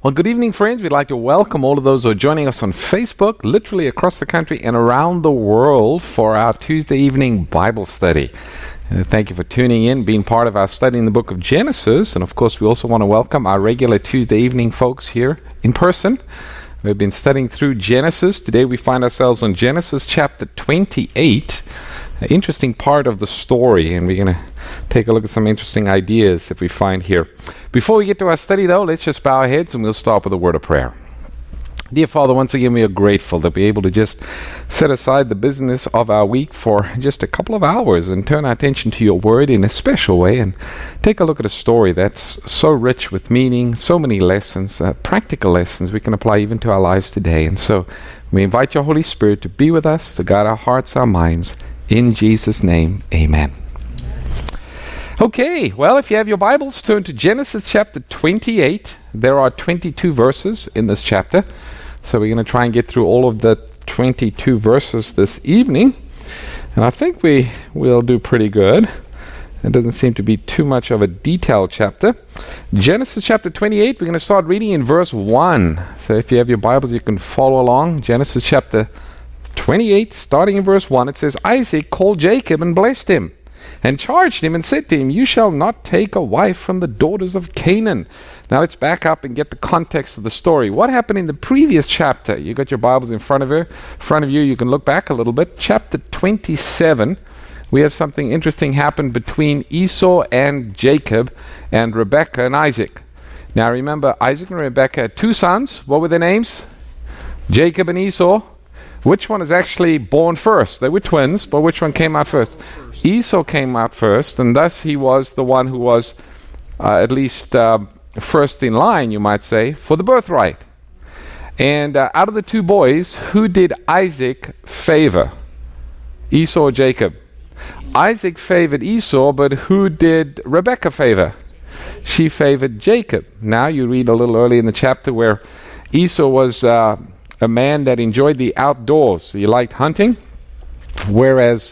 Well, good evening, friends. We'd like to welcome all of those who are joining us on Facebook, literally across the country and around the world for our Tuesday evening Bible study. Thank you for tuning in, being part of our study in the book of Genesis. And of course, we also want to welcome our regular Tuesday evening folks here in person. We've been studying through Genesis. Today we find ourselves on Genesis chapter 28, an interesting part of the story, and we're going to take a look at some interesting ideas that we find here. Before we get to our study, though, let's just bow our heads and we'll start with a word of prayer. Dear Father, once again, we are grateful to be able to just set aside the business of our week for just a couple of hours and turn our attention to your word in a special way and take a look at a story that's so rich with meaning, so many lessons, practical lessons we can apply even to our lives today. And so we invite your Holy Spirit to be with us, to guide our hearts, our minds. In Jesus' name, amen. Okay, well, if you have your Bibles, turn to Genesis chapter 28. There are 22 verses in this chapter. So we're going to try and get through all of the 22 verses this evening. And I think we will do pretty good. It doesn't seem to be too much of a detailed chapter. Genesis chapter 28, we're going to start reading in verse 1. So if you have your Bibles, you can follow along. Genesis chapter 28, starting in verse 1, it says, Isaac called Jacob and blessed him, and charged him and said to him, You shall not take a wife from the daughters of Canaan. Now let's back up and get the context of the story. What happened in the previous chapter? You got your Bibles in front of you. You can look back a little bit. Chapter 27, we have something interesting happen between Esau and Jacob and Rebekah and Isaac. Now remember, Isaac and Rebekah had two sons. What were their names? Jacob and Esau. Which one is actually born first? They were twins, but which one came out first? Esau came out first, and thus he was the one who was at least first in line, you might say, for the birthright. And out of the two boys, who did Isaac favor? Esau or Jacob? Isaac favored Esau, but who did Rebekah favor? She favored Jacob. Now you read a little early in the chapter where Esau was a man that enjoyed the outdoors. He liked hunting, whereas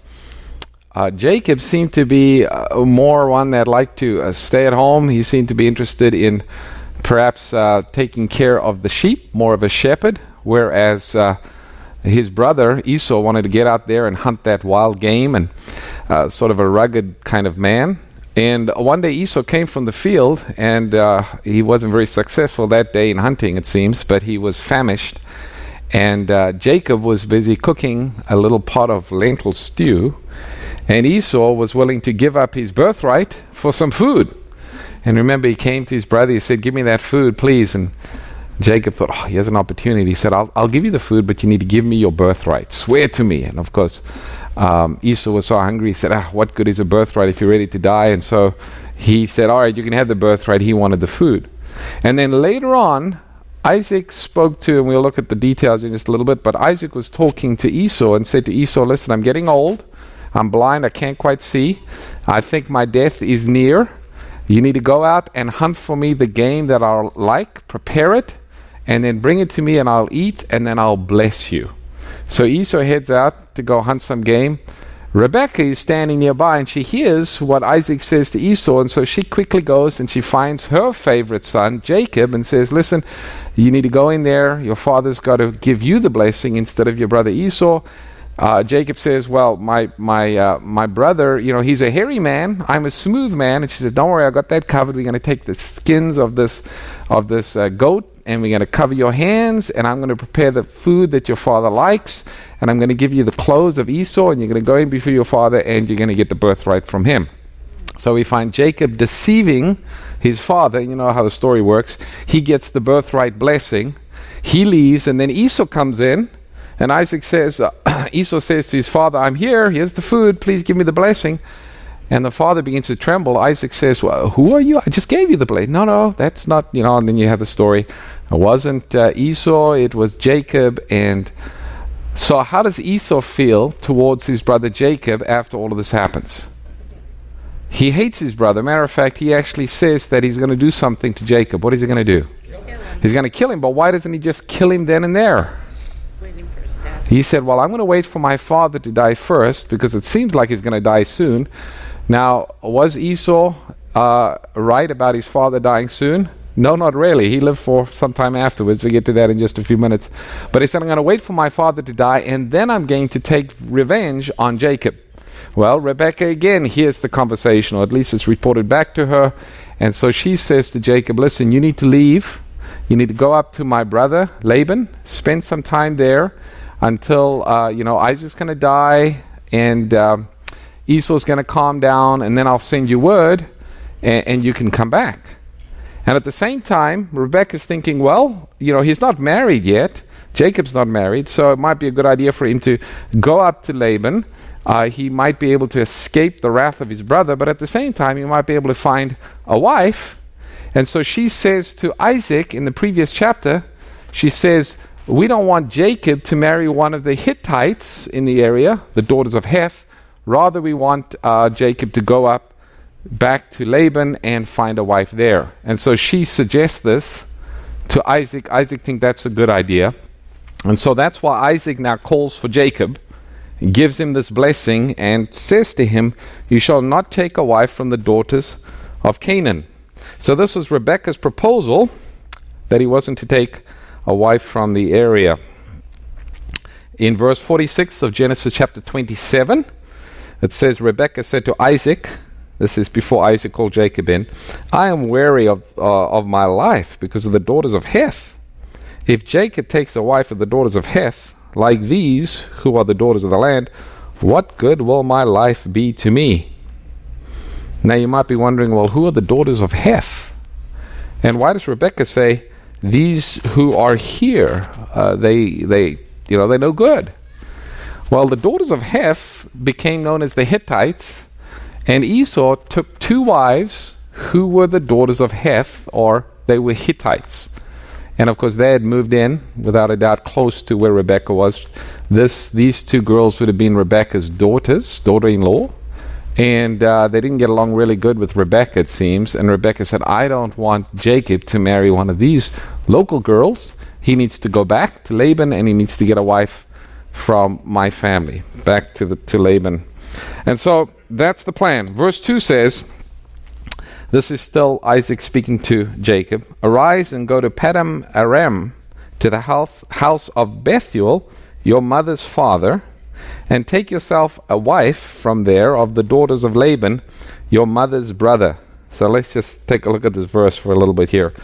Jacob seemed to be more one that liked to stay at home. He seemed to be interested in perhaps taking care of the sheep, more of a shepherd, whereas his brother Esau wanted to get out there and hunt that wild game, and sort of a rugged kind of man. And one day Esau came from the field, and he wasn't very successful that day in hunting, it seems, but he was famished. And Jacob was busy cooking a little pot of lentil stew, and Esau was willing to give up his birthright for some food. And remember, he came to his brother, he said, Give me that food, please. And Jacob thought, he has an opportunity. He said, I'll give you the food, but you need to give me your birthright. Swear to me. And of course, Esau was so hungry, he said, what good is a birthright if you're ready to die? And so he said, all right, you can have the birthright. He wanted the food. And then later on, Isaac spoke to, and we'll look at the details in just a little bit, but Isaac was talking to Esau and said to Esau, listen, I'm getting old. I'm blind. I can't quite see. I think my death is near. You need to go out and hunt for me the game that I'll like, prepare it, and then bring it to me and I'll eat, and then I'll bless you. So Esau heads out to go hunt some game. Rebekah is standing nearby, and she hears what Isaac says to Esau, and so she quickly goes and she finds her favorite son, Jacob, and says, listen, you need to go in there. Your father's got to give you the blessing instead of your brother Esau. Jacob says, well, my brother, he's a hairy man. I'm a smooth man. And she says, don't worry, I got that covered. We're going to take the skins of this goat, and we're going to cover your hands, and I'm going to prepare the food that your father likes, and I'm going to give you the clothes of Esau, and you're going to go in before your father, and you're going to get the birthright from him. So we find Jacob deceiving his father. You know how the story works. He gets the birthright blessing. He leaves, and then Esau comes in, and Isaac says, Esau says to his father, I'm here. Here's the food. Please give me the blessing. And the father begins to tremble. Isaac says, well, who are you? I just gave you the blessing. No, that's not, and then you have the story. It wasn't Esau, it was Jacob. And so how does Esau feel towards his brother Jacob after all of this happens? He hates his brother. Matter of fact, he actually says that he's going to do something to Jacob. What is he going to do? He's going to kill him. But why doesn't he just kill him then and there? He said, well, I'm going to wait for my father to die first, because it seems like he's going to die soon. Now, was Esau right about his father dying soon? No, not really. He lived for some time afterwards. We'll get to that in just a few minutes. But he said, I'm going to wait for my father to die, and then I'm going to take revenge on Jacob. Well, Rebekah again hears the conversation, or at least it's reported back to her. And so she says to Jacob, listen, you need to leave. You need to go up to my brother Laban, spend some time there until, Isaac's going to die, and Esau's going to calm down, and then I'll send you word, and you can come back. And at the same time, Rebekah's thinking, well, he's not married yet. Jacob's not married, so it might be a good idea for him to go up to Laban. He might be able to escape the wrath of his brother, but at the same time, he might be able to find a wife. And so she says to Isaac in the previous chapter, she says, we don't want Jacob to marry one of the Hittites in the area, the daughters of Heth. Rather, we want Jacob to go up back to Laban and find a wife there. And so she suggests this to Isaac. Isaac thinks that's a good idea. And so that's why Isaac now calls for Jacob, gives him this blessing, and says to him, you shall not take a wife from the daughters of Canaan. So this was Rebekah's proposal, that he wasn't to take a wife from the area. In verse 46 of Genesis chapter 27, it says, Rebekah said to Isaac, this is before Isaac called Jacob in, I am weary of my life because of the daughters of Heth. If Jacob takes a wife of the daughters of Heth, like these, who are the daughters of the land, what good will my life be to me? Now you might be wondering, well, who are the daughters of Heth? And why does Rebekah say, these who are here, they're no good? Well, the daughters of Heth became known as the Hittites, and Esau took two wives who were the daughters of Heth, or they were Hittites. And of course, they had moved in, without a doubt, close to where Rebekah was. These two girls would have been Rebekah's daughter-in-law. And they didn't get along really good with Rebekah, it seems. And Rebekah said, I don't want Jacob to marry one of these local girls. He needs to go back to Laban, and he needs to get a wife from my family, back to Laban. And so that's the plan. Verse 2 says, this is still Isaac speaking to Jacob. Arise and go to Padam Aram, to the house of Bethuel, your mother's father, and take yourself a wife from there of the daughters of Laban, your mother's brother. So let's just take a look at this verse for a little bit here.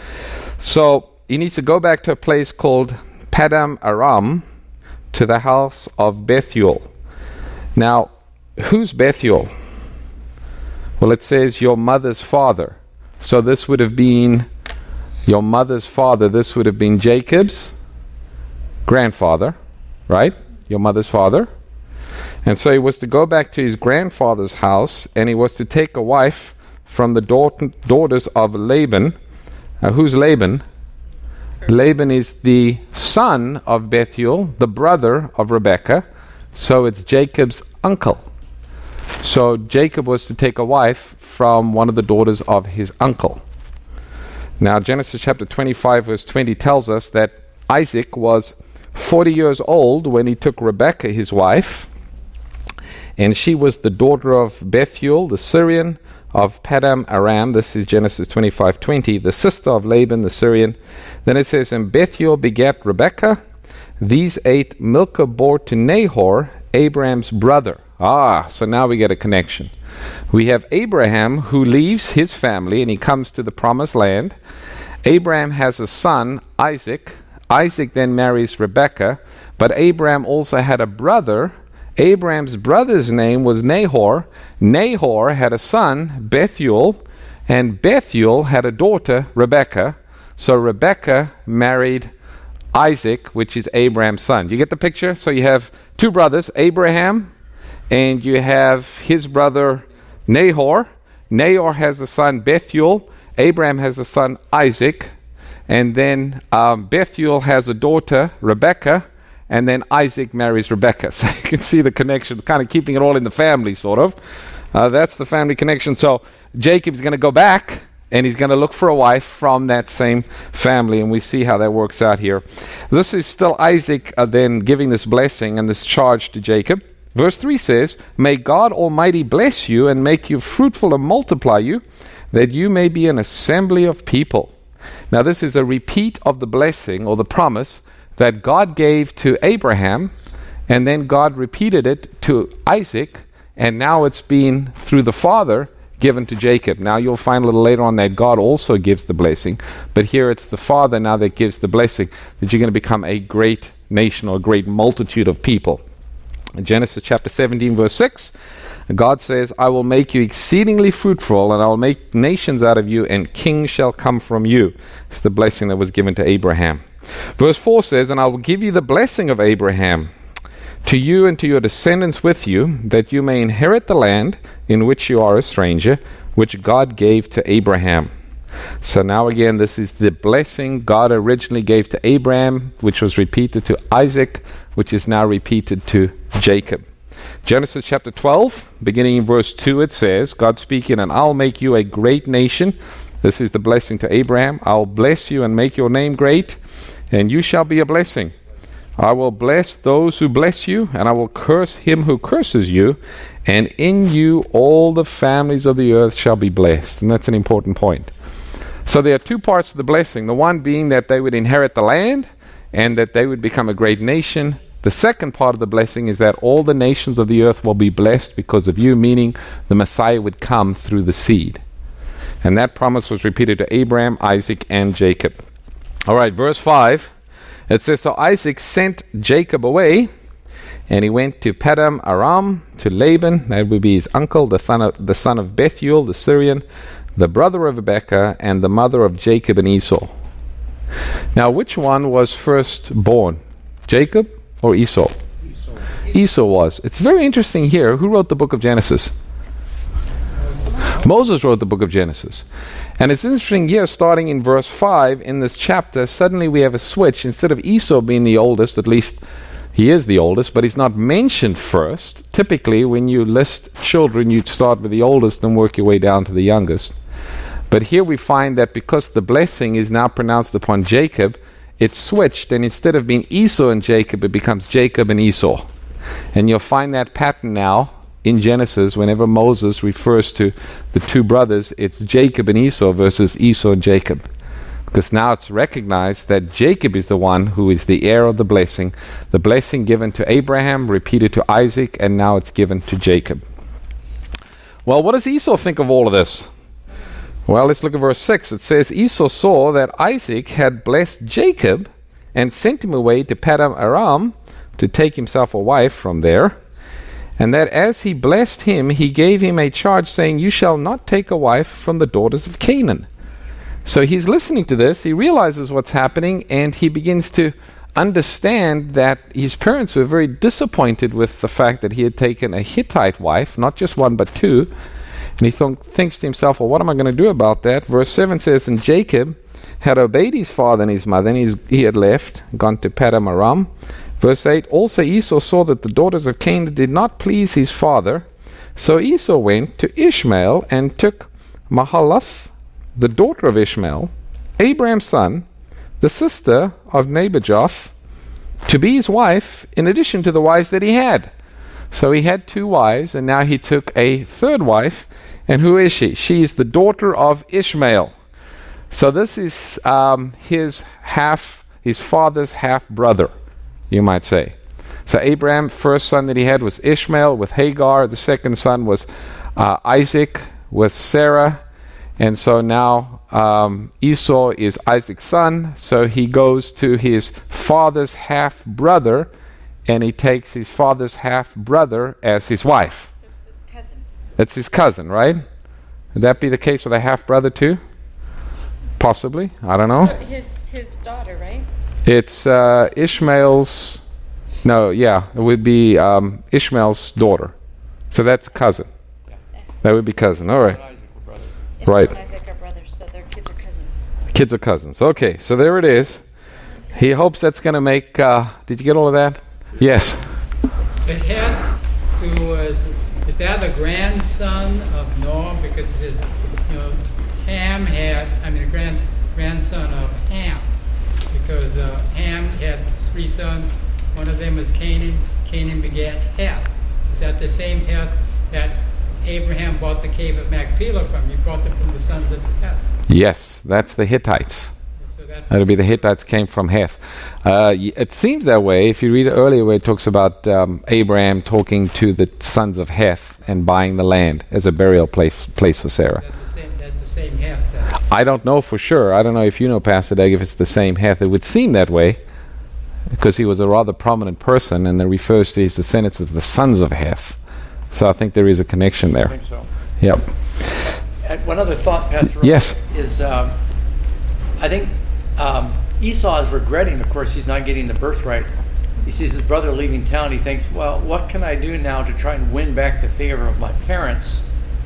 So he needs to go back to a place called Padam Aram, to the house of Bethuel. Now, who's Bethuel? Well, it says your mother's father. So this would have been your mother's father. This would have been Jacob's grandfather, right? Your mother's father. And so he was to go back to his grandfather's house, and he was to take a wife from the daughters of Laban. Who's Laban? Laban is the son of Bethuel, the brother of Rebekah. So it's Jacob's uncle. So Jacob was to take a wife from one of the daughters of his uncle. Now Genesis chapter 25 verse 20 tells us that Isaac was 40 years old when he took Rebekah his wife, and she was the daughter of Bethuel the Syrian of Padam Aram. This is Genesis 25:20, the sister of Laban the Syrian. Then it says, and Bethuel begat Rebekah. These 8 Milcah bore to Nahor, Abraham's brother. So now we get a connection. We have Abraham who leaves his family and he comes to the promised land. Abraham has a son, Isaac. Isaac then marries Rebekah, but Abraham also had a brother. Abraham's brother's name was Nahor. Nahor had a son, Bethuel, and Bethuel had a daughter, Rebekah. So Rebekah married Isaac, which is Abraham's son. You get the picture? So you have two brothers, Abraham, and you have his brother Nahor. Nahor has a son, Bethuel. Abraham has a son, Isaac. And then Bethuel has a daughter, Rebekah. And then Isaac marries Rebekah. So you can see the connection, kind of keeping it all in the family, sort of. That's the family connection. So Jacob's going to go back, and he's going to look for a wife from that same family. And we see how that works out here. This is still Isaac then giving this blessing and this charge to Jacob. Verse 3 says, may God Almighty bless you and make you fruitful and multiply you, that you may be an assembly of people. Now this is a repeat of the blessing or the promise that God gave to Abraham, and then God repeated it to Isaac, and now it's been through the father given to Jacob. Now you'll find a little later on that God also gives the blessing, but here it's the father now that gives the blessing that you're going to become a great nation or a great multitude of people. In Genesis chapter 17 verse 6, God says, I will make you exceedingly fruitful, and I will make nations out of you, and kings shall come from you. It's the blessing that was given to Abraham. Verse 4 says, and I will give you the blessing of Abraham, to you and to your descendants with you, that you may inherit the land in which you are a stranger, which God gave to Abraham. So now again, this is the blessing God originally gave to Abraham, which was repeated to Isaac, which is now repeated to Jacob. Genesis chapter 12, beginning in verse 2, it says, God speaking, and I'll make you a great nation. This is the blessing to Abraham. I'll bless you and make your name great, and you shall be a blessing. I will bless those who bless you, and I will curse him who curses you, and in you all the families of the earth shall be blessed. And that's an important point. So there are two parts of the blessing. The one being that they would inherit the land, and that they would become a great nation. The second part of the blessing is that all the nations of the earth will be blessed because of you, meaning the Messiah would come through the seed. And that promise was repeated to Abraham, Isaac, and Jacob. All right, verse 5. It says, so Isaac sent Jacob away, and he went to Paddan Aram, to Laban, that would be his uncle, the son of Bethuel, the Syrian, the brother of Rebekah, and the mother of Jacob and Esau. Now, which one was first born? Jacob or Esau? Esau was. It's very interesting here. Who wrote the book of Genesis? Moses wrote the book of Genesis. And it's interesting here, starting in verse 5 in this chapter, suddenly we have a switch. Instead of Esau being the oldest, at least he is the oldest, but he's not mentioned first. Typically, when you list children, you start with the oldest and work your way down to the youngest. But here we find that because the blessing is now pronounced upon Jacob, it's switched, and instead of being Esau and Jacob, it becomes Jacob and Esau. And you'll find that pattern now in Genesis. Whenever Moses refers to the two brothers, it's Jacob and Esau versus Esau and Jacob. Because now it's recognized that Jacob is the one who is the heir of the blessing given to Abraham, repeated to Isaac, and now it's given to Jacob. Well, what does Esau think of all of this? Well, let's look at verse 6. It says, Esau saw that Isaac had blessed Jacob and sent him away to Paddan Aram to take himself a wife from there, and that as he blessed him, he gave him a charge, saying, you shall not take a wife from the daughters of Canaan. So he's listening to this, he realizes what's happening, and he begins to understand that his parents were very disappointed with the fact that he had taken a Hittite wife, not just one but two. And he thinks to himself, well, what am I going to do about that? Verse 7 says, and Jacob had obeyed his father and his mother, and he had left, gone to Paddan Aram. Verse 8, also Esau saw that the daughters of Canaan did not please his father. So Esau went to Ishmael and took Mahalath, the daughter of Ishmael, Abraham's son, the sister of Nebajoth, to be his wife, in addition to the wives that he had. So he had two wives, and now he took a third wife. And who is she? She is the daughter of Ishmael. So this is his father's half-brother, you might say. So Abraham, first son that he had was Ishmael with Hagar. The second son was Isaac with Sarah. And so now Esau is Isaac's son. So he goes to his father's half-brother, and he takes his father's half-brother as his wife. It's his cousin. It's his cousin, right? Would that be the case with a half-brother too? Possibly. I don't know. His daughter, right? It's Ishmael's... No, yeah. It would be Ishmael's daughter. So that's cousin. Yeah. That would be cousin. All right. Right. And Isaac are brothers, so their kids are cousins. Kids are cousins. Okay, so there it is. He hopes that's going to make... did you get all of that? Yes. The Heth, who is that the grandson of Noah? Because his, Ham had, the grandson of Ham. Because Ham had three sons. One of them was Canaan. Canaan begat Heth. Is that the same Heth that Abraham bought the cave of Machpelah from. He bought them from the sons of Heth. Yes, that's the Hittites. So that's That'll be the Hittites came from Heth. It seems that way if you read it earlier where it talks about Abraham talking to the sons of Heth and buying the land as a burial place for Sarah. that's the same Heth. That, I don't know for sure. I don't know if you know, Pastor Doug, if it's the same Heth. It would seem that way because he was a rather prominent person and then refers to his descendants as the sons of Heth. So I think there is a connection I there. think so. Yep. And one other thought, Pastor. Yes. Is I think Esau is regretting, of course, he's not getting the birthright. He sees his brother leaving town. He thinks, well, what can I do now to try and win back the favor of my parents?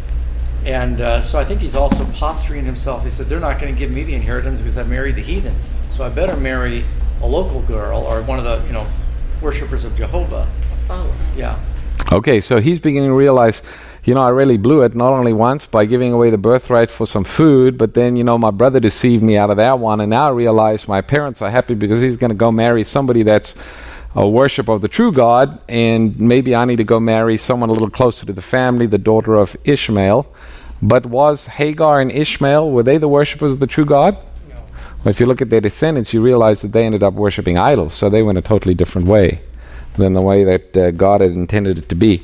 And so I think he's also posturing himself. He said, they're not going to give me the inheritance because I married the heathen. So I better marry a local girl or one of the, worshipers of Jehovah. Follow. Yeah. Okay, so he's beginning to realize, I really blew it not only once by giving away the birthright for some food, but then, my brother deceived me out of that one, and now I realize my parents are happy because he's going to go marry somebody that's a worship of the true God, and maybe I need to go marry someone a little closer to the family, the daughter of Ishmael. But was Hagar and Ishmael, were they the worshipers of the true God? no. Well, if you look at their descendants, you realize that they ended up worshiping idols, so they went a totally different way than the way that God had intended it to be.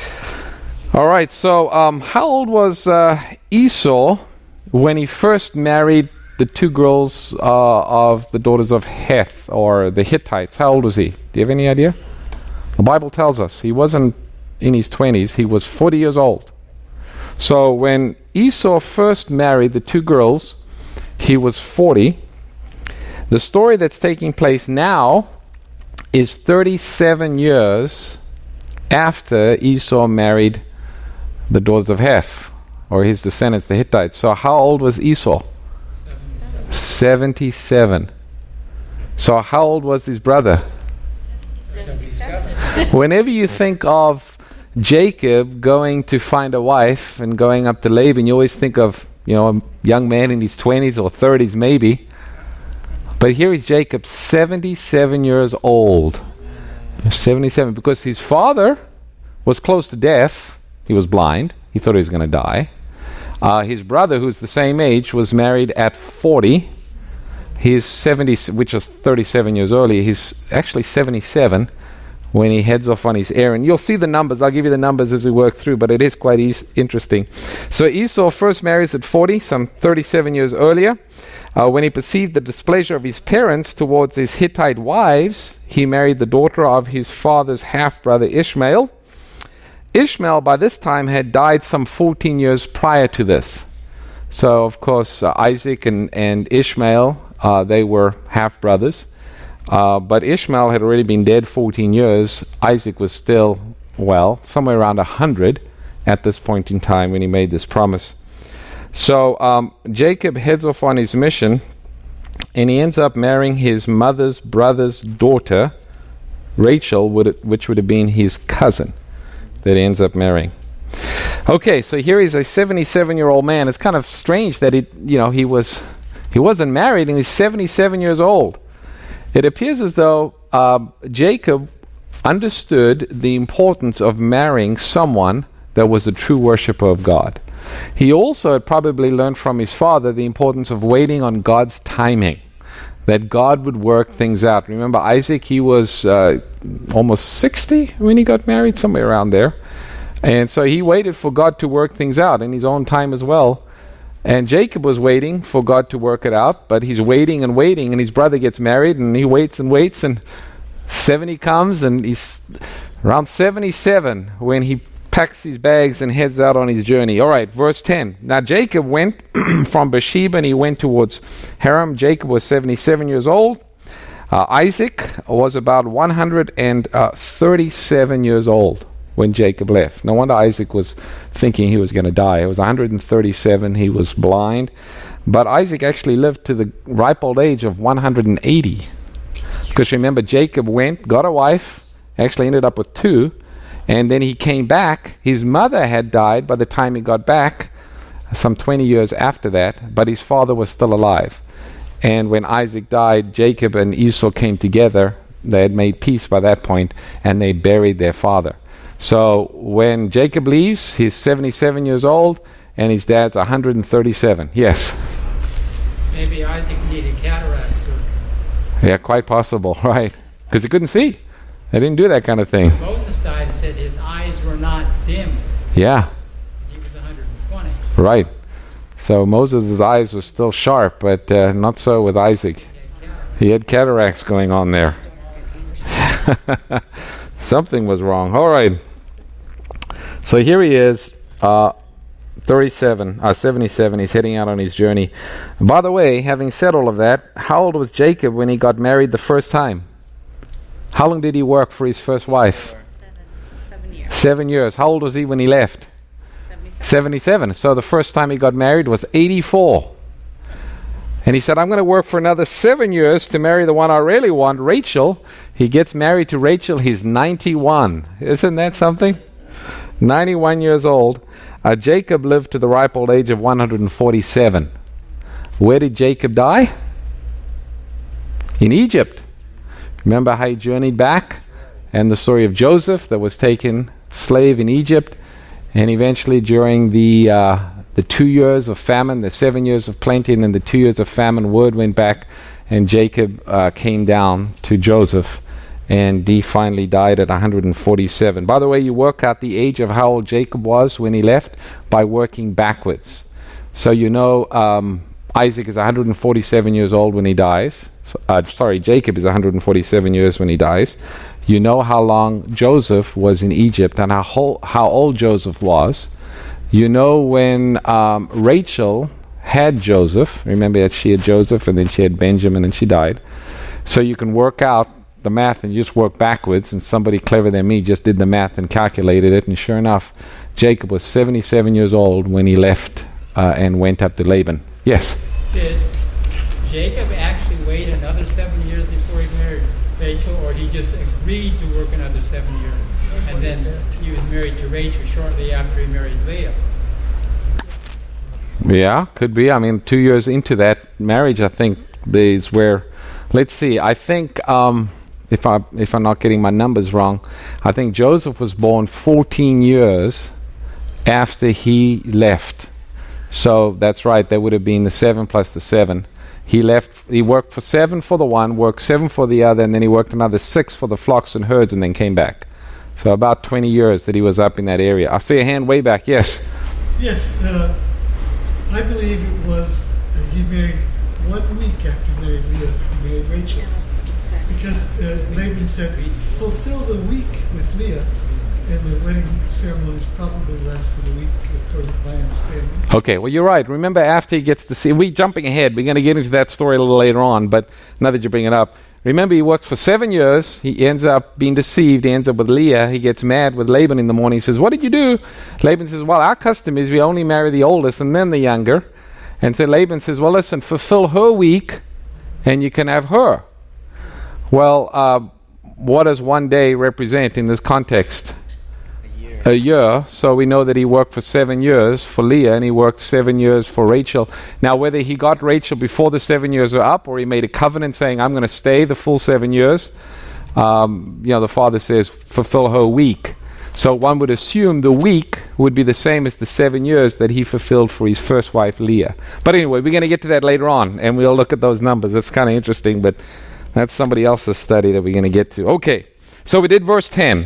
All right, so how old was Esau when he first married the two girls of the daughters of Heth, or the Hittites? How old was he? Do you have any idea? The Bible tells us he wasn't in his 20s. He was 40 years old. So when Esau first married the two girls, he was 40. The story that's taking place now is 37 years after Esau married the daughters of Heth, or his descendants, the Hittites. So how old was Esau? 77. So how old was his brother? 77. Whenever you think of Jacob going to find a wife and going up to Laban, you always think of, a young man in his 20s or 30s maybe. But here is Jacob, 77 years old. 77, because his father was close to death. He was blind. He thought he was going to die. His brother, who's the same age, was married at 40. He's 70, which was 37 years earlier. He's actually 77 when he heads off on his errand. You'll see the numbers. I'll give you the numbers as we work through, but it is quite interesting. So Esau first marries at 40, some 37 years earlier. When he perceived the displeasure of his parents towards his Hittite wives, he married the daughter of his father's half-brother Ishmael. Ishmael, by this time, had died some 14 years prior to this. So, of course, Isaac and Ishmael, they were half-brothers. But Ishmael had already been dead 14 years. Isaac was still, somewhere around 100 at this point in time when he made this promise. So Jacob heads off on his mission, and he ends up marrying his mother's brother's daughter, Rachel, which would have been his cousin that he ends up marrying. Okay, so here he's a 77-year-old man. It's kind of strange that he wasn't married and he's 77 years old. It appears as though Jacob understood the importance of marrying someone that was a true worshiper of God. He also had probably learned from his father the importance of waiting on God's timing, that God would work things out. Remember Isaac, he was almost 60 when he got married, somewhere around there. And so he waited for God to work things out in his own time as well. And Jacob was waiting for God to work it out, but he's waiting, and his brother gets married, and he waits, and 70 comes, and he's around 77 when he packs his bags and heads out on his journey. All right, verse 10. Now Jacob went from Beersheba and he went towards Haran. Jacob was 77 years old. Isaac was about 137 years old when Jacob left. No wonder Isaac was thinking he was going to die. He was 137. He was blind. But Isaac actually lived to the ripe old age of 180. Because remember, Jacob went, got a wife, actually ended up with two, and then he came back. His mother had died by the time he got back, some 20 years after that, but his father was still alive. And when Isaac died, Jacob and Esau came together. They had made peace by that point, and they buried their father. So when Jacob leaves, he's 77 years old, and his dad's 137. Yes? Maybe Isaac needed cataract surgery. Yeah, quite possible, right? Because he couldn't see. They didn't do that kind of thing. Moses died and said his eyes were not dim. Yeah, He was 120. right. So Moses' eyes were still sharp, but not so with Isaac. He had cataracts going on there. Something was wrong. All right. So here he is, 77. He's heading out on his journey. By the way, having said all of that, how old was Jacob when he got married the first time? How long did he work for his first wife? 7 years. 7 years. How old was he when he left? 77. So the first time he got married was 84. And he said, I'm going to work for another 7 years to marry the one I really want, Rachel. He gets married to Rachel. He's 91. Isn't that something? 91 years old. Jacob lived to the ripe old age of 147. Where did Jacob die? In Egypt. Remember how he journeyed back? And the story of Joseph that was taken slave in Egypt. And eventually during the 2 years of famine, the 7 years of plenty, and then the 2 years of famine, word went back, and Jacob came down to Joseph, and he finally died at 147. By the way, you work out the age of how old Jacob was when he left by working backwards. So you know Isaac is 147 years old when he dies. Jacob is 147 years when he dies. You know how long Joseph was in Egypt and how old Joseph was. You know when Rachel had Joseph. Remember that she had Joseph and then she had Benjamin and she died. So you can work out the math and you just work backwards, and somebody clever than me just did the math and calculated it, and sure enough, Jacob was 77 years old when he left and went up to Laban. Yes? Did Jacob actually wait another 7 years before he married Rachel, or he just agreed to work another 7 years? And then he was married to Rachel shortly after he married Leah. Yeah, could be. I mean, 2 years into that marriage, I think is where, let's see, I think, if I'm not getting my numbers wrong, I think Joseph was born 14 years after he left. So that's right, that would have been the 7 plus the 7. He worked for 7 for the one, worked 7 for the other, and then he worked another 6 for the flocks and herds, and then came back. So about 20 years that he was up in that area. I see a hand way back. Yes? Yes, I believe it was he married 1 week after he married Leah, he married Rachel. Because Laban said, fulfill the week with Leah, and the wedding ceremonies probably lasted a week, according to my understanding. Okay, well, you're right. Remember, after he gets to see, we're jumping ahead. We're going to get into that story a little later on, but now that you bring it up, remember, he works for 7 years. He ends up being deceived. He ends up with Leah. He gets mad with Laban in the morning. He says, what did you do? Laban says, well, our custom is we only marry the oldest and then the younger. And so Laban says, well, listen, fulfill her week and you can have her. Well, what does 1 day represent in this context? A year. So we know that he worked for 7 years for Leah, and he worked 7 years for Rachel. Now, whether he got Rachel before the 7 years are up, or he made a covenant saying, I'm going to stay the full 7 years, the father says, fulfill her week. So one would assume the week would be the same as the 7 years that he fulfilled for his first wife, Leah. But anyway, we're going to get to that later on, and we'll look at those numbers. That's kind of interesting, but that's somebody else's study that we're going to get to. Okay, so we did verse 10.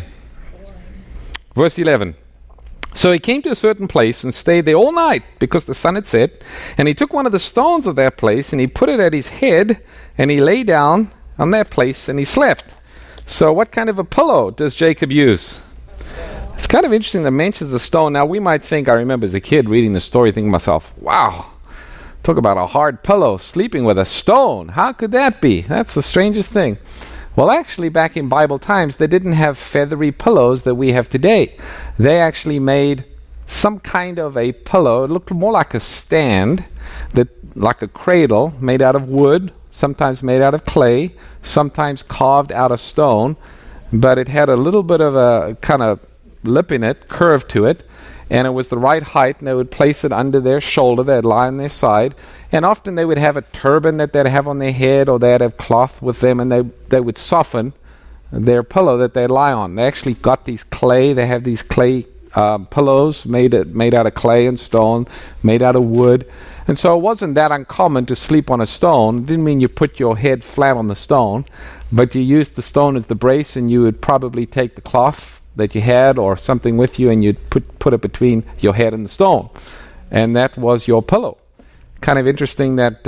Verse 11. So he came to a certain place and stayed there all night because the sun had set. And he took one of the stones of that place and he put it at his head and he lay down on that place and he slept. So what kind of a pillow does Jacob use? It's kind of interesting that mentions the stone. Now we might think, I remember as a kid reading the story thinking to myself, wow, talk about a hard pillow, sleeping with a stone. How could that be? That's the strangest thing. Well, actually, back in Bible times, they didn't have feathery pillows that we have today. They actually made some kind of a pillow. It looked more like a stand, like a cradle, made out of wood, sometimes made out of clay, sometimes carved out of stone. But it had a little bit of a kind of lip in it, curve to it, and it was the right height, and they would place it under their shoulder. They'd lie on their side, and often they would have a turban that they'd have on their head, or they'd have cloth with them, and they would soften their pillow that they lie on. They actually got these clay. They have these clay pillows made out of clay and stone, made out of wood. And so it wasn't that uncommon to sleep on a stone. It didn't mean you put your head flat on the stone, but you used the stone as the brace, and you would probably take the cloth that you had or something with you, and you'd put it between your head and the stone. And that was your pillow. Kind of interesting that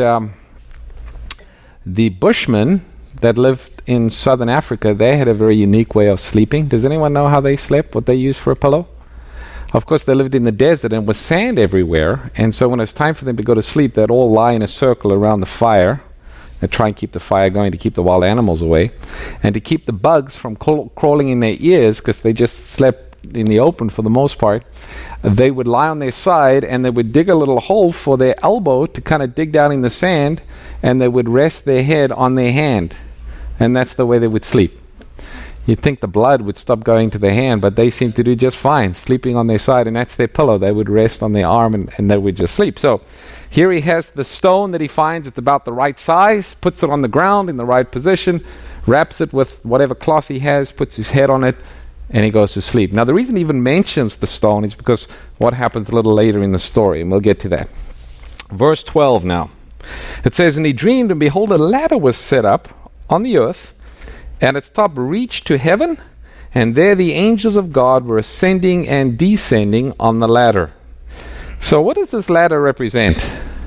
the Bushmen that lived in southern Africa, they had a very unique way of sleeping. Does anyone know how they slept, what they used for a pillow? Of course, they lived in the desert and was sand everywhere, and so when it's time for them to go to sleep, they'd all lie in a circle around the fire and try and keep the fire going to keep the wild animals away, and to keep the bugs from crawling in their ears, because they just slept in the open for the most part. They would lie on their side, and they would dig a little hole for their elbow to kind of dig down in the sand, and they would rest their head on their hand, and that's the way they would sleep. You'd think the blood would stop going to their hand, but they seemed to do just fine, sleeping on their side, and that's their pillow. They would rest on their arm, and they would just sleep. So here he has the stone that he finds. It's about the right size, puts it on the ground in the right position, wraps it with whatever cloth he has, puts his head on it, and he goes to sleep. Now, the reason he even mentions the stone is because what happens a little later in the story, and we'll get to that. Verse 12 now. It says, "And he dreamed, and behold, a ladder was set up on the earth, and its top reached to heaven, and there the angels of God were ascending and descending on the ladder." So what does this ladder represent?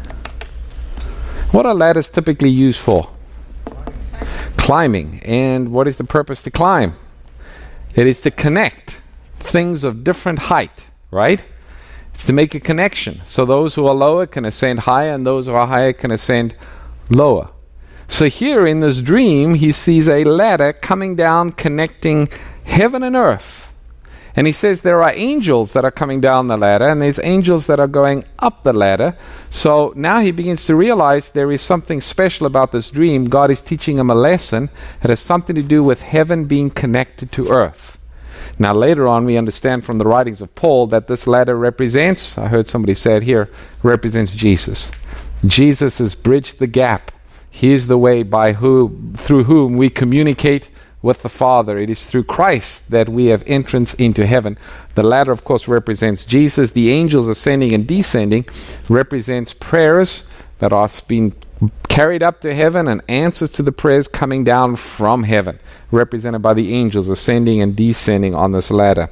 What are ladders typically used for? Climbing. And what is the purpose to climb? It is to connect things of different height, right? It's to make a connection. So those who are lower can ascend higher, and those who are higher can ascend lower. So here in this dream, he sees a ladder coming down, connecting heaven and earth. And he says there are angels that are coming down the ladder, and there's angels that are going up the ladder. So now he begins to realize there is something special about this dream. God is teaching him a lesson that has something to do with heaven being connected to earth. Now later on, we understand from the writings of Paul that this ladder represents, I heard somebody say it here, represents Jesus. Jesus has bridged the gap. He is the way through whom we communicate with the Father. It is through Christ that we have entrance into heaven. The ladder, of course, represents Jesus. The angels ascending and descending represents prayers that are being carried up to heaven and answers to the prayers coming down from heaven, represented by the angels ascending and descending on this ladder.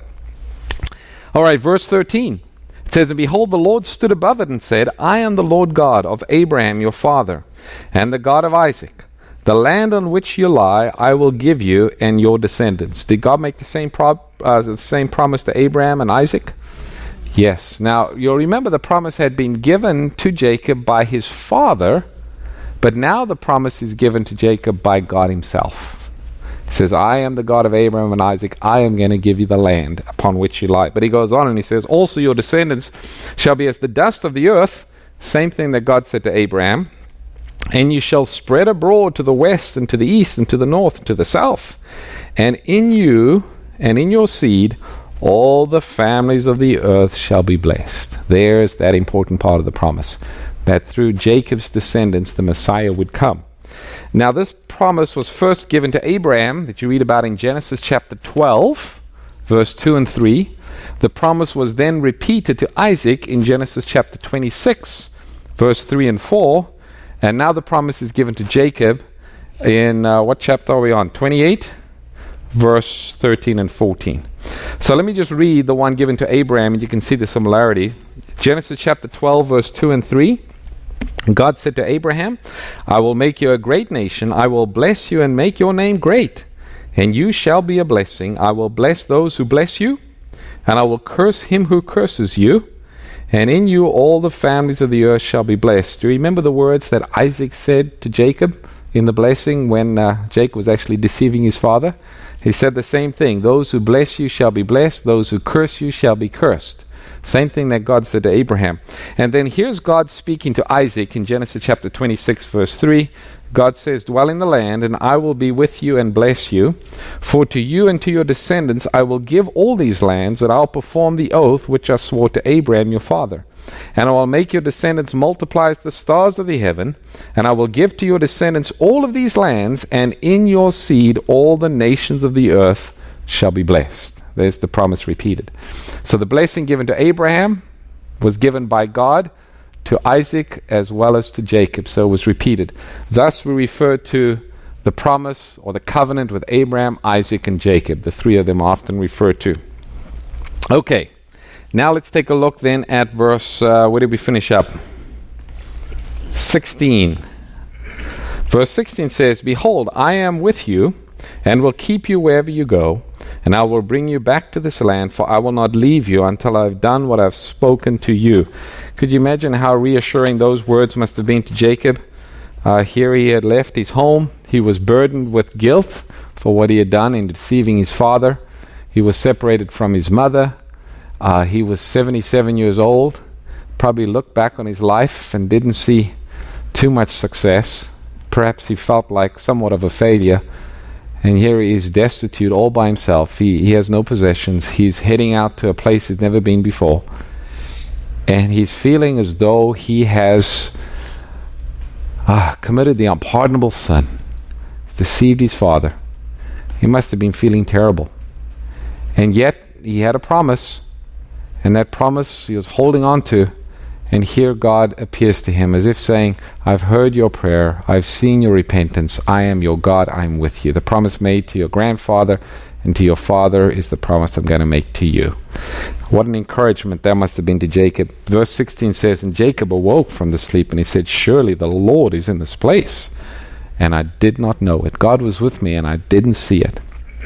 All right, verse 13. It says, "And behold, the Lord stood above it and said, I am the Lord God of Abraham your father, and the God of Isaac. The land on which you lie I will give you and your descendants." Did God make the same promise to Abraham and Isaac? Yes. Now, you'll remember the promise had been given to Jacob by his father, but now the promise is given to Jacob by God himself. He says, "I am the God of Abraham and Isaac. I am going to give you the land upon which you lie." But he goes on and he says, "Also your descendants shall be as the dust of the earth." Same thing that God said to Abraham. "And you shall spread abroad to the west and to the east and to the north and to the south. And in you and in your seed all the families of the earth shall be blessed." There's that important part of the promise, that through Jacob's descendants the Messiah would come. Now this promise was first given to Abraham, that you read about in Genesis chapter 12, verse 2 and 3. The promise was then repeated to Isaac in Genesis chapter 26, verse 3 and 4. And now the promise is given to Jacob in, what chapter are we on? 28, verse 13 and 14. So let me just read the one given to Abraham, and you can see the similarity. Genesis chapter 12, verse 2 and 3. God said to Abraham, "I will make you a great nation. I will bless you and make your name great, and you shall be a blessing. I will bless those who bless you, and I will curse him who curses you. And in you all the families of the earth shall be blessed." Do you remember the words that Isaac said to Jacob in the blessing when Jacob was actually deceiving his father? He said the same thing. "Those who bless you shall be blessed. Those who curse you shall be cursed." Same thing that God said to Abraham. And then here's God speaking to Isaac in Genesis chapter 26, verse 3. God says, dwell in the land, and I will be with you and bless you. For to you and to your descendants I will give all these lands, and I'll perform the oath which I swore to Abraham your father. And I will make your descendants multiply as the stars of the heaven, and I will give to your descendants all of these lands, and in your seed all the nations of the earth shall be blessed. There's the promise repeated. So the blessing given to Abraham was given by God to Isaac as well as to Jacob, so it was repeated. Thus we refer to the promise or the covenant with Abraham, Isaac, and Jacob. The three of them are often referred to. Okay, now let's take a look then at verse, where did we finish up? 16. Verse 16 says, Behold, I am with you, and will keep you wherever you go, and I will bring you back to this land, for I will not leave you until I have done what I have spoken to you. Could you imagine how reassuring those words must have been to Jacob? Here he had left his home. He was burdened with guilt for what he had done in deceiving his father. He was separated from his mother. He was 77 years old. Probably looked back on his life and didn't see too much success. Perhaps he felt like somewhat of a failure. And here he is destitute all by himself. He has no possessions. He's heading out to a place he's never been before. And he's feeling as though he has committed the unpardonable sin. He's deceived his father. He must have been feeling terrible. And yet he had a promise. And that promise he was holding on to. And here God appears to him as if saying, I've heard your prayer. I've seen your repentance. I am your God. I'm with you. The promise made to your grandfather and to your father is the promise I'm going to make to you. What an encouragement that must have been to Jacob. Verse 16 says, And Jacob awoke from the sleep, and he said, Surely the Lord is in this place. And I did not know it. God was with me, and I didn't see it.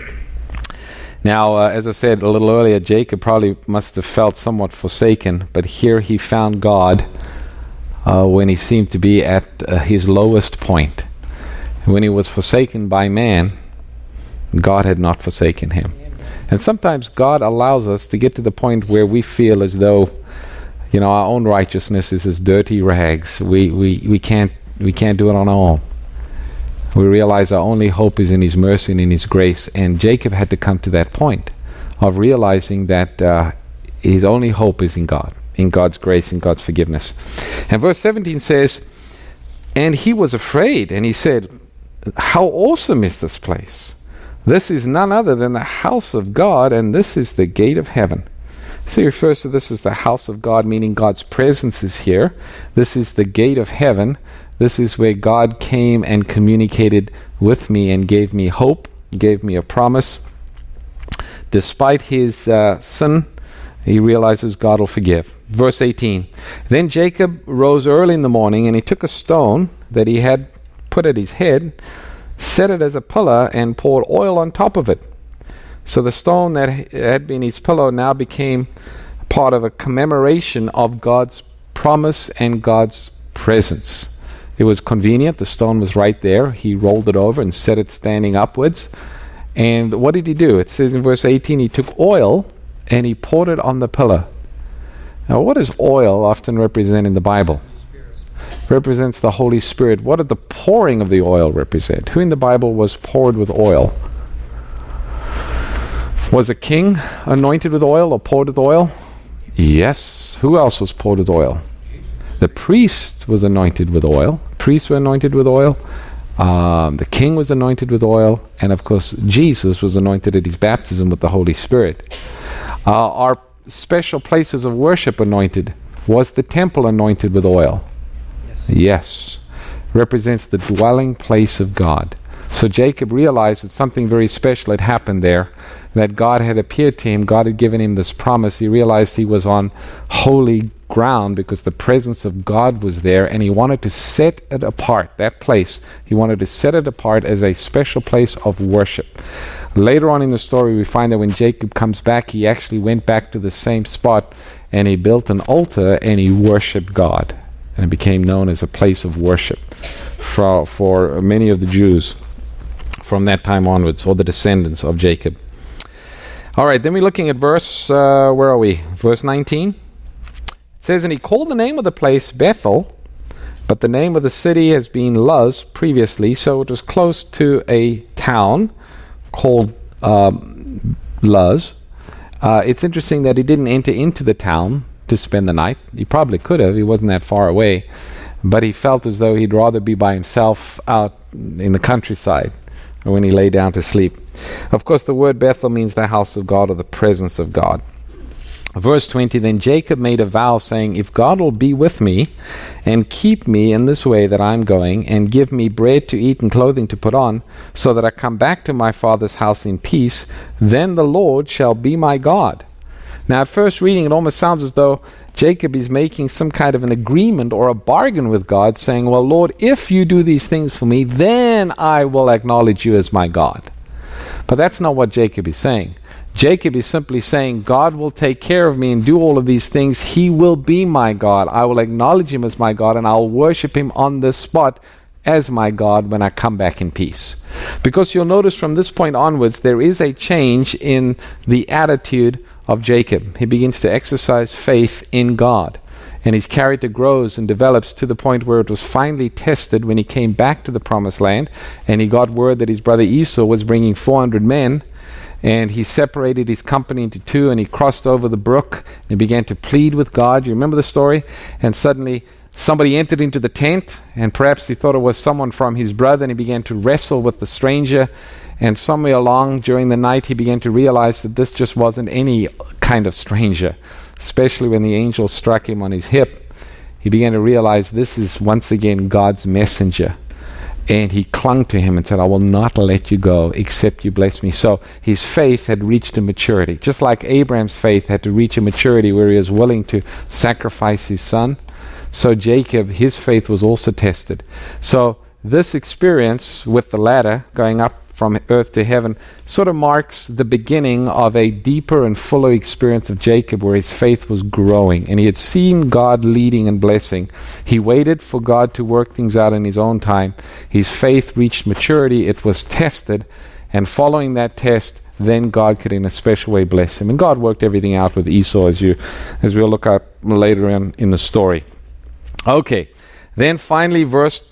Now, as I said a little earlier, Jacob probably must have felt somewhat forsaken, but here he found God when he seemed to be at his lowest point. When he was forsaken by man, God had not forsaken him. And sometimes God allows us to get to the point where we feel as though, our own righteousness is as dirty rags. We can't do it on our own. We realize our only hope is in His mercy and in His grace. And Jacob had to come to that point of realizing that his only hope is in God, in God's grace, in God's forgiveness. And verse 17 says, And he was afraid, and he said, How awesome is this place! This is none other than the house of God, and this is the gate of heaven. So he refers to this as the house of God, meaning God's presence is here. This is the gate of heaven. This is where God came and communicated with me and gave me hope, gave me a promise. Despite his sin, he realizes God will forgive. Verse 18, Then Jacob rose early in the morning, and he took a stone that he had put at his head, set it as a pillar, and poured oil on top of it. So the stone that had been his pillow now became part of a commemoration of God's promise and God's presence. It was convenient. The stone was right there. He rolled it over and set it standing upwards. And what did he do? It says in verse 18, he took oil and he poured it on the pillar. Now, what does oil often represent in the Bible? Represents the Holy Spirit. What did the pouring of the oil represent? Who in the Bible was poured with oil? Was a king anointed with oil or poured with oil? Yes. Who else was poured with oil? The priest was anointed with oil. Priests were anointed with oil. The king was anointed with oil. And of course, Jesus was anointed at his baptism with the Holy Spirit. Our special places of worship anointed. Was the temple anointed with oil? Yes. Represents the dwelling place of God. So Jacob realized that something very special had happened there, that God had appeared to him. God had given him this promise. He realized he was on holy ground because the presence of God was there, and he wanted to set it apart, that place. He wanted to set it apart as a special place of worship. Later on in the story, we find that when Jacob comes back, he actually went back to the same spot, and he built an altar, and he worshipped God. And it became known as a place of worship for many of the Jews from that time onwards, or the descendants of Jacob. All right, then we're looking at verse, where are we? Verse 19. It says, And he called the name of the place Bethel, But the name of the city has been Luz previously, so it was close to a town called Luz. It's interesting that he didn't enter into the town to spend the night. He probably could have. He wasn't that far away. But he felt as though he'd rather be by himself out in the countryside when he lay down to sleep. Of course, the word Bethel means the house of God or the presence of God. Verse 20, then Jacob made a vow saying, if God will be with me and keep me in this way that I'm going and give me bread to eat and clothing to put on so that I come back to my father's house in peace, then the Lord shall be my God. Now at first reading it almost sounds as though Jacob is making some kind of an agreement or a bargain with God saying, well Lord, if you do these things for me, then I will acknowledge you as my God. But that's not what Jacob is saying. Jacob is simply saying, God will take care of me and do all of these things. He will be my God. I will acknowledge him as my God, and I'll worship him on this spot as my God when I come back in peace. Because you'll notice from this point onwards, there is a change in the attitude of Jacob. He begins to exercise faith in God. And his character grows and develops to the point where it was finally tested when he came back to the promised land, and he got word that his brother Esau was bringing 400 men. And he separated his company into two, and he crossed over the brook and began to plead with God. You remember the story? And suddenly somebody entered into the tent, and perhaps he thought it was someone from his brother, and he began to wrestle with the stranger. And somewhere along during the night he began to realize that this just wasn't any kind of stranger, especially when the angel struck him on his hip. He began to realize this is once again God's messenger. And he clung to him and said, I will not let you go except you bless me. So his faith had reached a maturity. Just like Abraham's faith had to reach a maturity where he was willing to sacrifice his son, so Jacob, his faith was also tested. So this experience with the ladder going up from earth to heaven sort of marks the beginning of a deeper and fuller experience of Jacob where his faith was growing and he had seen God leading and blessing. He waited for God to work things out in his own time. His faith reached maturity. It was tested, and following that test, then God could in a special way bless him. And God worked everything out with Esau as we'll look at later in the story. Okay, then finally verse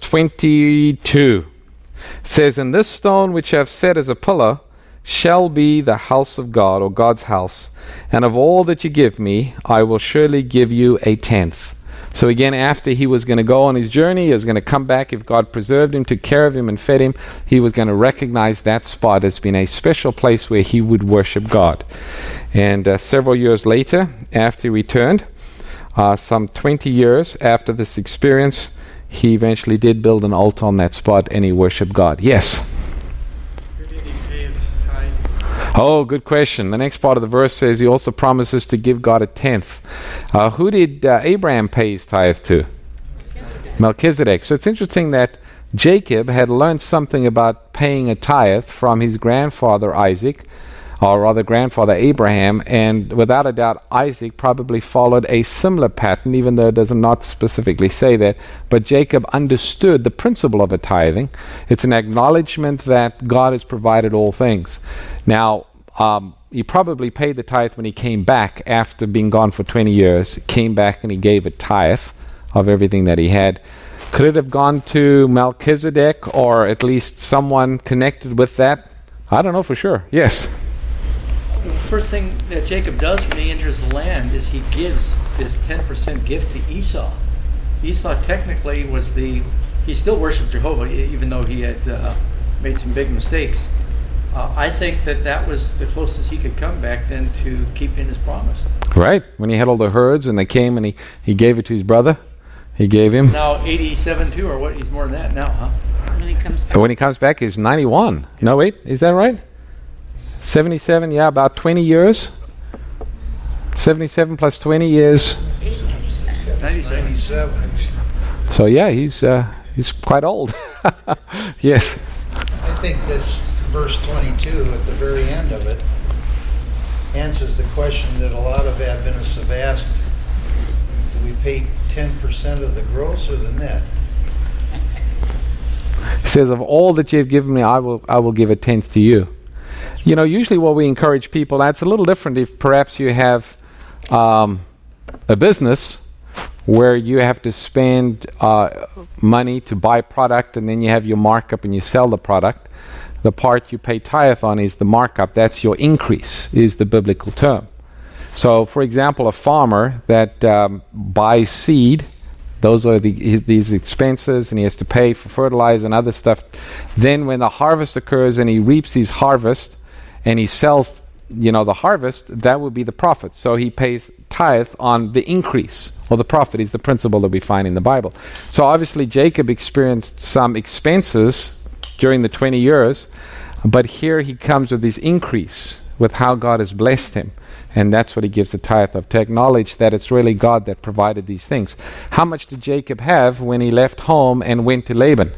22. It says, and this stone which I have set as a pillar shall be the house of God, or God's house, and of all that you give me, I will surely give you a tenth. So again, after he was going to go on his journey, he was going to come back. If God preserved him, took care of him, and fed him, he was going to recognize that spot as being a special place where he would worship God. And several years later, after he returned, some 20 years after this experience, he eventually did build an altar on that spot and he worshipped God. Yes? Who did he pay his tithes? Oh, good question. The next part of the verse says he also promises to give God a tenth. Who did Abraham pay his tithe to? Melchizedek. So it's interesting that Jacob had learned something about paying a tithe from his grandfather Isaac, or rather grandfather Abraham, and without a doubt Isaac probably followed a similar pattern, even though it does not specifically say that. But Jacob understood the principle of a tithing. It's an acknowledgement that God has provided all things. Now, he probably paid the tithe when he came back after being gone for 20 years. He came back and he gave a tithe of everything that he had. Could it have gone to Melchizedek, or at least someone connected with that? I don't know for sure. Yes? The first thing that Jacob does when he enters the land is he gives this 10% gift to Esau. Esau technically he still worshipped Jehovah, even though he had made some big mistakes. I think that was the closest he could come back then to keeping his promise. Right. When he had all the herds and they came and he gave it to his brother, he gave him. Now 87 too, or what? He's more than that now, huh? When he comes back, he's 91. No, wait, is that right? 77, yeah, about 20 years. 77 plus 20 years. 97. So yeah, he's quite old. Yes. I think this verse 22 at the very end of it answers the question that a lot of Adventists have asked: do we pay 10% of the gross or the net? It says, of all that you have given me, I will give a tenth to you. You know, usually what we encourage people, that's a little different if perhaps you have a business where you have to spend money to buy product, and then you have your markup and you sell the product. The part you pay tithe on is the markup. That's your increase, is the biblical term. So, for example, a farmer that buys seed, those are these expenses, and he has to pay for fertilizer and other stuff. Then when the harvest occurs and he reaps his harvest and he sells the harvest, that would be the profit. So he pays tithe on the increase, or the profit is the principle that we find in the Bible. So obviously Jacob experienced some expenses during the 20 years, but here he comes with this increase with how God has blessed him. And that's what he gives the tithe of, to acknowledge that it's really God that provided these things. How much did Jacob have when he left home and went to Laban?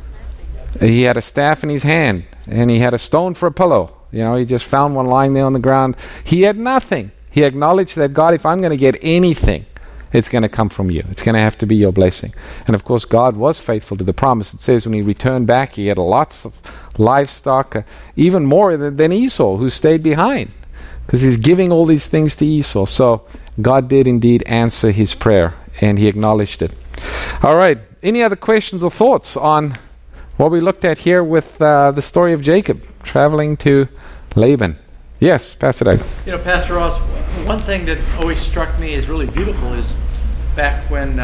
He had a staff in his hand, and he had a stone for a pillow. He just found one lying there on the ground. He had nothing. He acknowledged that, God, if I'm going to get anything, it's going to come from you. It's going to have to be your blessing. And of course, God was faithful to the promise. It says when he returned back, he had lots of livestock, even more than Esau, who stayed behind, because he's giving all these things to Esau. So God did indeed answer his prayer, and he acknowledged it. All right. Any other questions or thoughts on what we looked at here with the story of Jacob traveling to Laban? Yes, Pastor Doug. Pastor Ross, one thing that always struck me as really beautiful is back when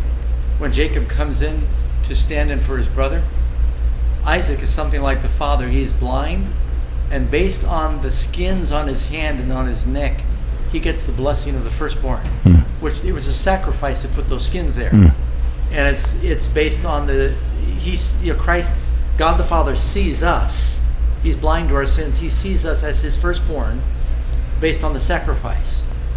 Jacob comes in to stand in for his brother. Isaac is something like the father. He's blind, and based on the skins on his hand and on his neck, he gets the blessing of the firstborn, which it was a sacrifice to put those skins there. And it's based on Christ, God the Father sees us. He's blind to our sins. He sees us as his firstborn based on the sacrifice.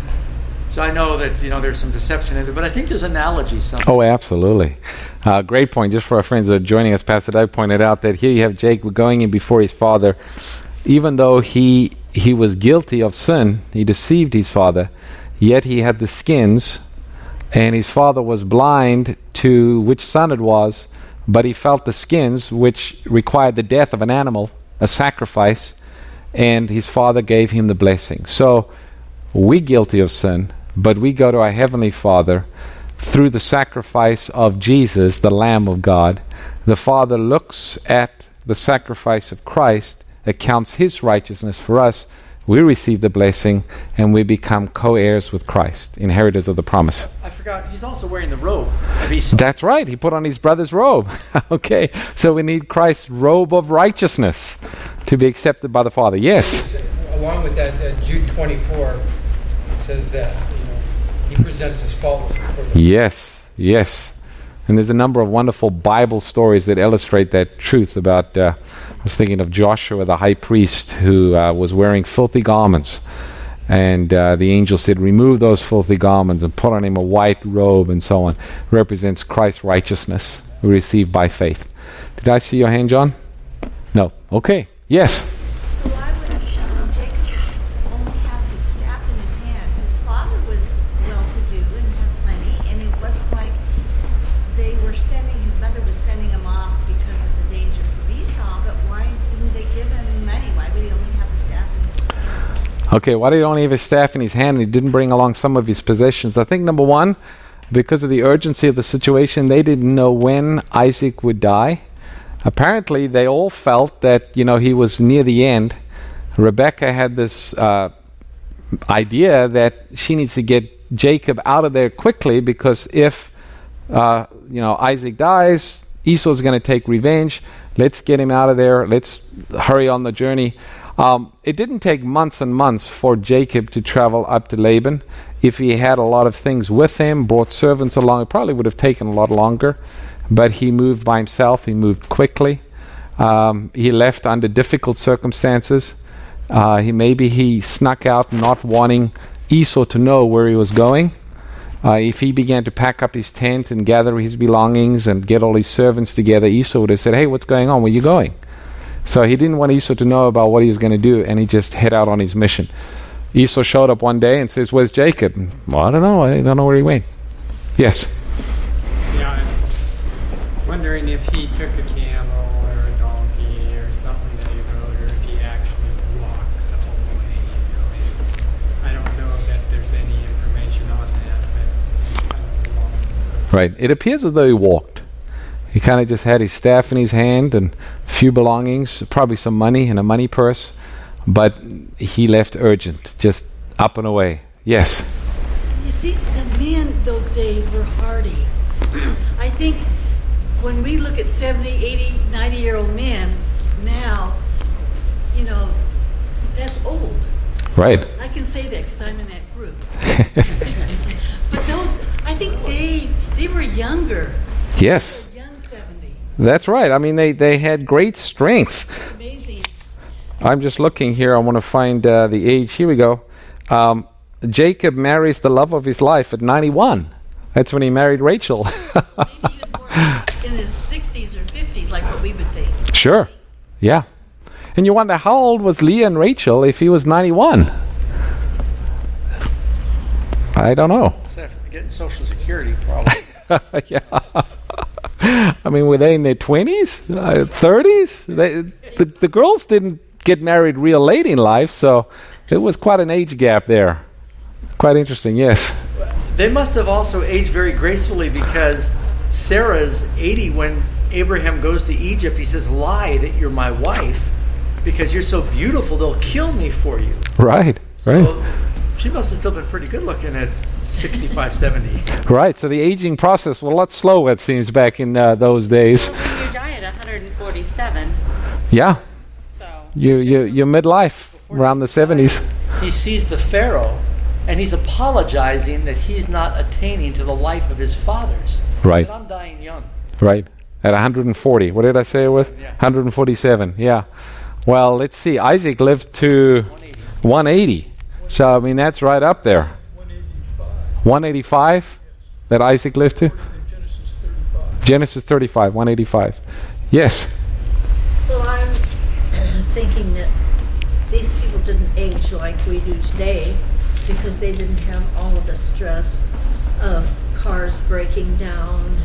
So I know that there's some deception in it, but I think there's analogy somewhere. Oh, absolutely. Great point. Just for our friends that are joining us, Pastor Doug pointed out that here you have Jacob going in before his father. Even though he was guilty of sin, he deceived his father, yet he had the skins, and his father was blind to which son it was, but he felt the skins, which required the death of an animal, a sacrifice, and his father gave him the blessing. So we're guilty of sin, but we go to our Heavenly Father through the sacrifice of Jesus, the Lamb of God. The Father looks at the sacrifice of Christ, accounts his righteousness for us. We receive the blessing, and we become co-heirs with Christ, inheritors of the promise. I forgot, he's also wearing the robe of Esau. That's right. He put on his brother's robe. Okay, so we need Christ's robe of righteousness to be accepted by the Father. Yes? Along with that, Jude 24 says that he presents his faultless before the Yes, yes. And there's a number of wonderful Bible stories that illustrate that truth about, I was thinking of Joshua, the high priest, who was wearing filthy garments. And the angel said, remove those filthy garments and put on him a white robe and so on. Represents Christ's righteousness we receive by faith. Did I see your hand, John? No. Okay. Yes. So why would Jacob only have his staff in his hand? His father was well-to-do and had plenty, and it wasn't like his mother was sending him off because of the danger from Esau, but why didn't they give him money? Why would he only have the staff in his hand? Okay, why did he only have his staff in his hand and he didn't bring along some of his possessions? I think, number one, because of the urgency of the situation, they didn't know when Isaac would die. Apparently, they all felt that, he was near the end. Rebecca had this idea that she needs to get Jacob out of there quickly, because if Isaac dies, Esau's going to take revenge. Let's get him out of there. Let's hurry on the journey. It didn't take months and months for Jacob to travel up to Laban. If he had a lot of things with him, brought servants along, it probably would have taken a lot longer. But he moved by himself. He moved quickly. He left under difficult circumstances. He snuck out, not wanting Esau to know where he was going. If he began to pack up his tent and gather his belongings and get all his servants together, Esau would have said, hey, what's going on? Where are you going? So he didn't want Esau to know about what he was going to do, and he just head out on his mission. Esau showed up one day and says, where's Jacob? Well, I don't know. I don't know where he went. Yes? Yeah, I'm wondering if he took a camel or a donkey or something that he rode, or if he actually walked the whole way. I don't know that there's any information on that, but Right. It appears as though he walked. He kind of just had his staff in his hand and a few belongings, probably some money and a money purse, but he left urgent, just up and away. Yes. You see, the men those days were hardy. I think when we look at 70, 80, 90-year-old men now, that's old. Right. I can say that because I'm in that group. But I think they were younger. Yes. Young 70. That's right. I mean, they had great strength. Amazing. I'm just looking here. I want to find the age. Here we go. Jacob marries the love of his life at 91. That's when he married Rachel. Maybe he was more in his 60s or 50s, like what we would think. Sure. Yeah. And you wonder, how old was Leah and Rachel if he was 91? I don't know. Getting Social Security, probably. Yeah. I mean, were they in their 20s? 30s? The girls didn't get married real late in life, so it was quite an age gap there. Quite interesting, yes. They must have also aged very gracefully, because Sarah's 80 when Abraham goes to Egypt. He says, lie that you're my wife because you're so beautiful, they'll kill me for you. Right, right. She must have still been pretty good looking at 65, 70. Right, so the aging process was a lot slower, it seems, back in those days. Well, when you die at 147, Yeah, so you're midlife, around the 70s. He sees the Pharaoh, and he's apologizing that he's not attaining to the life of his fathers. Right. He said, I'm dying young. Right, at 140. What did I say it was? Yeah. 147, yeah. Well, let's see, Isaac lived to 180. So, I mean, that's right up there. 185 that Isaac lived to? Genesis 35, 185. Yes. Well, I'm thinking that these people didn't age like we do today because they didn't have all of the stress of cars breaking down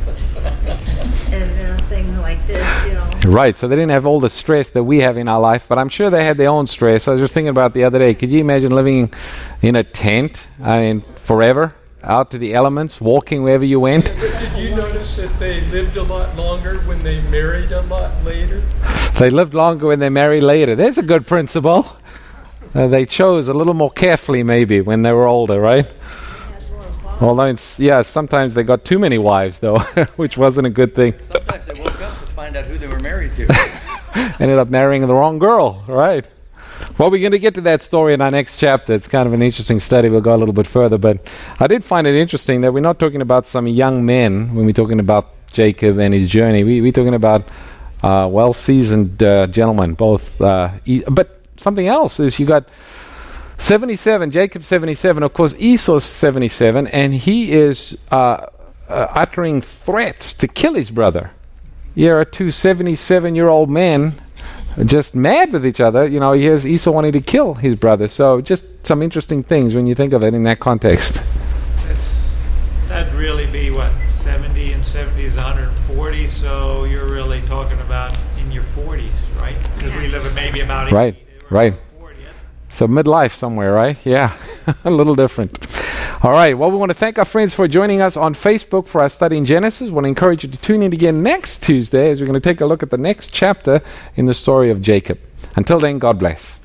and things like this, Right, so they didn't have all the stress that we have in our life, but I'm sure they had their own stress. I was just thinking about the other day, could you imagine living in a tent, forever, out to the elements, walking wherever you went? Did you notice that they lived a lot longer when they married a lot later? They lived longer when they married later. There's a good principle. They chose a little more carefully maybe when they were older, right? Although, sometimes they got too many wives, though, which wasn't a good thing. Sometimes they woke up to find out who they were married to. Ended up marrying the wrong girl, right? Well, we're going to get to that story in our next chapter. It's kind of an interesting study. We'll go a little bit further. But I did find it interesting that we're not talking about some young men when we're talking about Jacob and his journey. We're talking about well-seasoned gentlemen, both. But something else is you got 77, Jacob 77, of course Esau's 77, and he is uttering threats to kill his brother. Here are two 77-year-old men just mad with each other. Here's Esau wanting to kill his brother. So just some interesting things when you think of it in that context. That'd really be, 70 and 70 is 140, so you're really talking about in your 40s, right? Because we live at maybe about 80. Right. So midlife somewhere, right? Yeah, a little different. All right, well, we want to thank our friends for joining us on Facebook for our study in Genesis. We want to encourage you to tune in again next Tuesday as we're going to take a look at the next chapter in the story of Jacob. Until then, God bless.